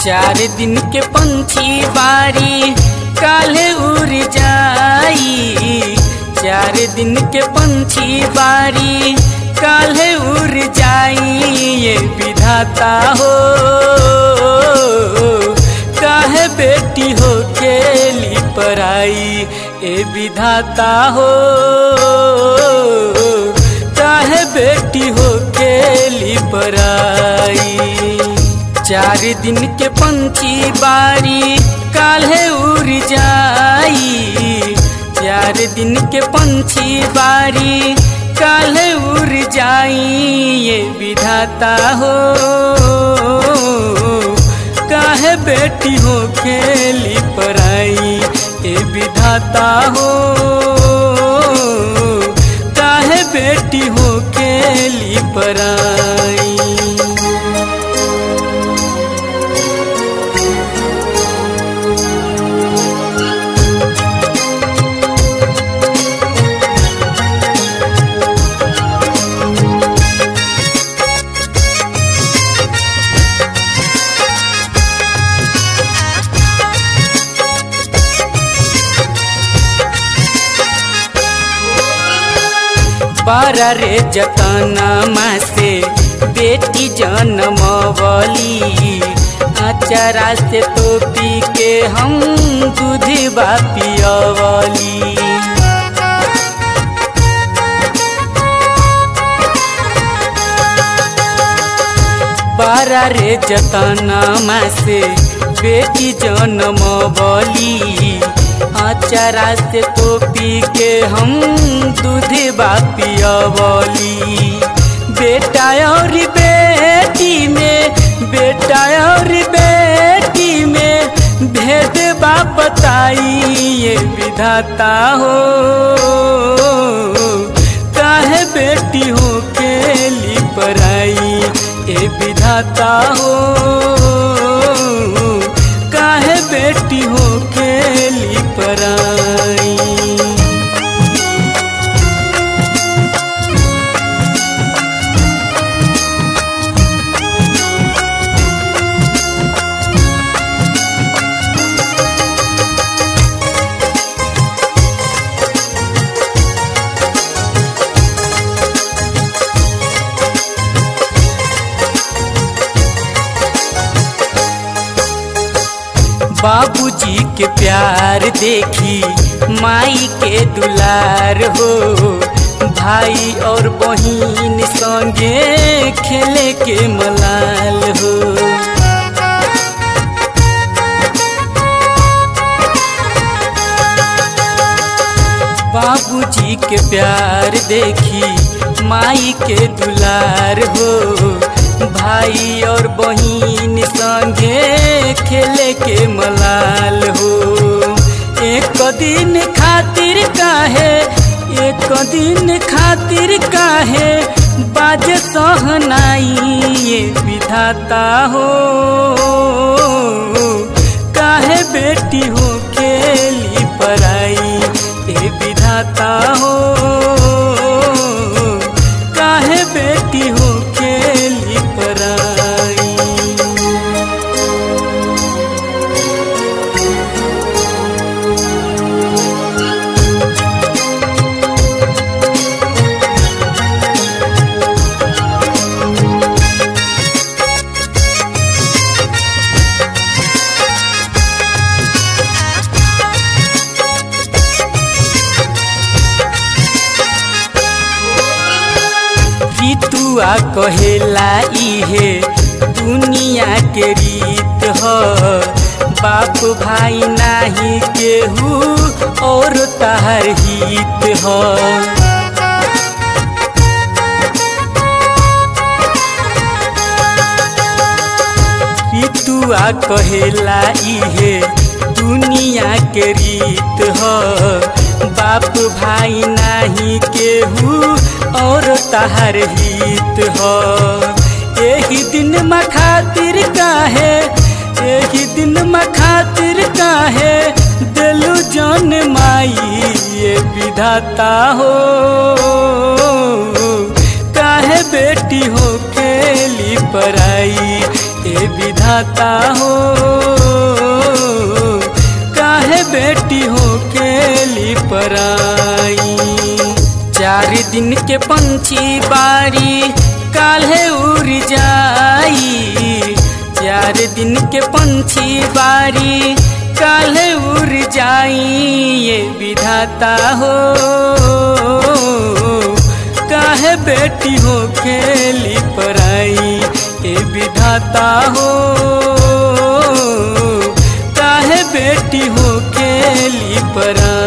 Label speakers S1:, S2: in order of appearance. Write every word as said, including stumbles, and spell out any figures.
S1: चार दिन के पंछी बारी काले उड़ जाई। चार दिन के पंछी बारी काले उड़ जाई। ये विधाता हो काहे बेटी हो खेली पराई। ए विधाता हो काहे बेटी हो खेली पराई। चार दिन के पंछी बारी काल्हे उड़ जाई। चार दिन के पंछी बारी काल्हे उड़ जाई। ये विधाता हो काहे बेटी हो खेली पराई। ए विधाता हो काहे बेटी हो खेली पराई। बारा रे जतनमा से बेटी जनमवली। अचारा से तो पी के हम दूधवा पियवली। बारा रे जतनमा से बेटी जनमवली। अचारा से तो पी के हम दूधवा पियवली। बेटा और बेटी में बेटा और बेटी में भेद बा बताई। ये विधाता हो काहे बेटी हो खेली पराई। ए विधाता हो काहे बेटी हो खेली पराई। बाबूजी के प्यार देखी माई के दुलार हो। भाई और बहिन संगे खेले के मलाल हो। बाबूजी के प्यार देखी माई के दुलार हो। भाई और बहिन संगे खेले के मलाल हो। एक दिन खातिर काहे एक दिन खातिर काहे बाजे सहनाई। ये विधाता हो काहे बेटी हो खेली पराई। ए विधाता हो काहे बेटी हो खेली पराई। ऋतुआ कहेला इहे दुनिया के रीत ह। बाप भाई नाही केहू और ताहर हित ह। ऋतुआ कहेला इहे दुनिया के रीत ह। बाप भाई नाही केहू और ताहर हित हो। एही दिन म खातिर काहे एही दिन म खातिर काहे दिलु जन माई। ये विधाता हो काहे बेटी हो खेली पराई। ए विधाता विधाता हो काहे बेटी हो खेली पराई। चार दिन के पंछी बारी काल्हे उड़ जाई, चार दिन के पंछी बारी काल्हे उड़ जाई। ये विधाता हो काहे बेटी हो खेली पराई, ये विधाता हो काहे बेटी हो खेली पराई।